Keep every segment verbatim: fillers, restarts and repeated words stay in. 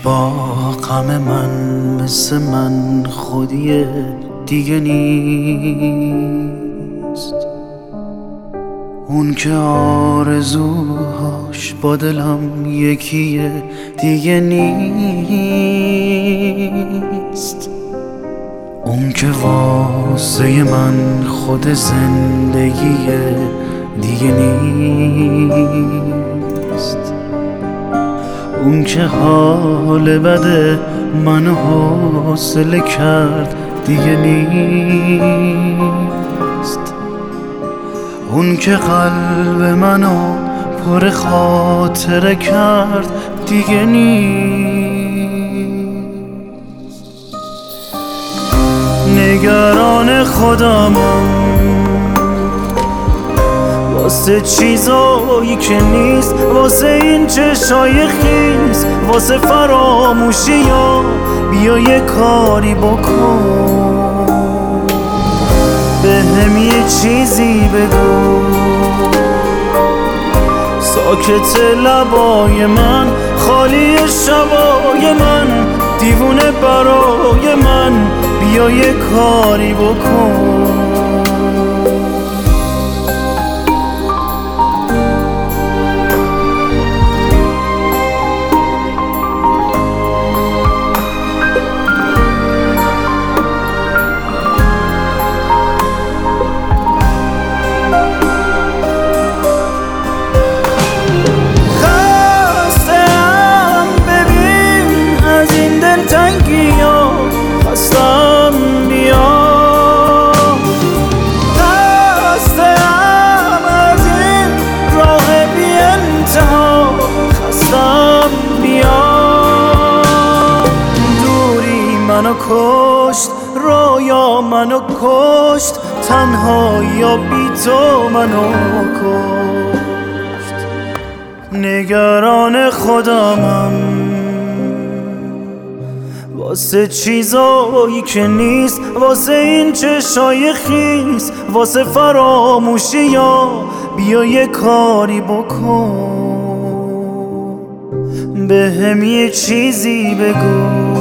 با غم من مثل من خودی دیگه نیست. اون که آرزوهاش با دلم یکیه دیگه نیست. اون که واسه من خود زندگیه دیگه نیست. اون که حال بده منو حوصله کرد دیگه نیست. اون که قلب منو پر خاطره کرد دیگه نیست. نگران خودمم واسه چیزایی که نیست، واسه این چشای خیس، واسه فراموشی ها. بیا یه کاری بکن، به هم یه چیزی بگو. ساکت لبای من، خالی شبای من، دیوونه برای من. بیا یه کاری بکن. منو کشت، رویا منو کشت، تنهایی بی تو منو کشت. نگران خودمم واسه چیزایی که نیست، واسه این چشای خیس، واسه فراموشی ها. بیا یه کاری بکن، به هم یه چیزی بگو.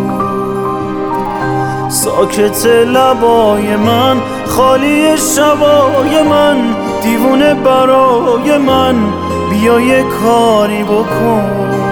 ساکت لبای من، خالی شبای من، دیوونه برای من. بیا یه کاری بکن.